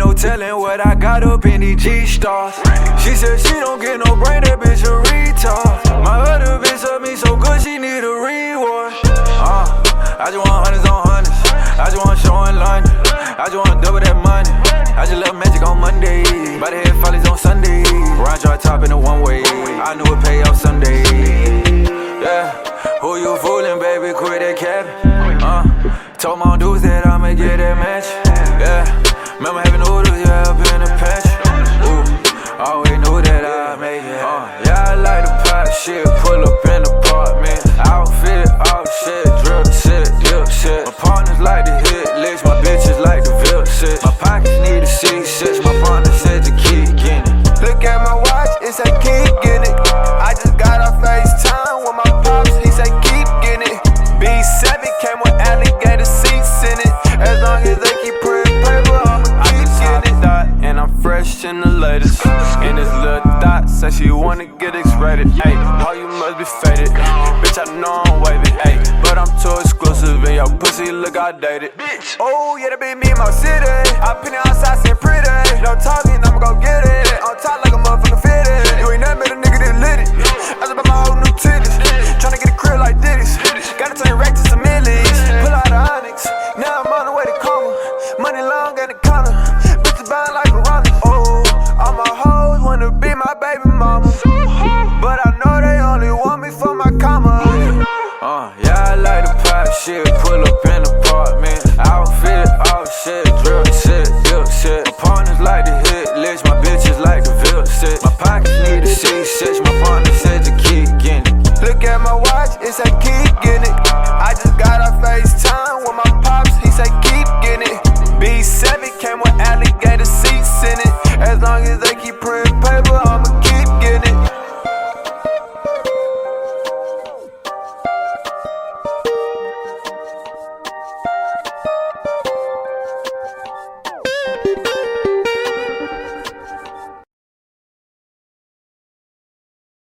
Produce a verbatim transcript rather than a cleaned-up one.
no telling what I got up in these G-stars. She said she don't get no brain, that bitch a retard. My other bitch up me so good, she need a reward. Uh, I just want hundreds on hundreds. I just want show in London. I just want double that money. I just love magic on Monday. By the head follies on Sunday. Ryan draw top in the one way. I knew it pay off someday. Yeah, who you fooling, baby? Quit that cabin. Uh, told my dudes that I'ma get that match. Yeah, remember having noodles, yeah, up in the patch. Ooh, always knew that I'd make it. Uh, yeah, I like the pop shit. Pull up in the apartment. Outfit, all shit. Drip shit, dip shit. My partners like to hit licks. My bitches like to feel shit. My pockets need a C six. My partner said to keep getting it. Look at my watch, it say keep getting it. I just got off FaceTime with my pops, he say keep getting it. B seven came with alligator seats in it. As long as they keep printing paper, I'ma keep getting it. Thought, and I'm fresh in the latest. And this little dot say she wanna get X-rated. Ayy, oh you must be faded. Bitch, I know I'm waving. Ayy, but I'm too exclusive and your pussy look outdated. Bitch, oh yeah, that be me in my city. I pin it outside, saying pretty. No talking, I'ma go get it. On top like a motherfucker fitted. You ain't never met a nigga that lit it. I just bought my whole new titties. Tryna get a crib like Diddy's. Gotta turn rack to some millies. Pull out the Onyx. Now I'm on the way to coma. Money long at the counter. Bitches buying like Piranha. Oh, all my hoes wanna be my baby mama. But I know they only want me for my comma. Uh, yeah, I like the pop shit. Pull up in the apartment. Outfit, all shit. Drip shit, dip shit. My partners like to hit licks. My bitches like to feel shit. My pockets need a C six. My partner said to keep getting it. Look at my watch, it say keep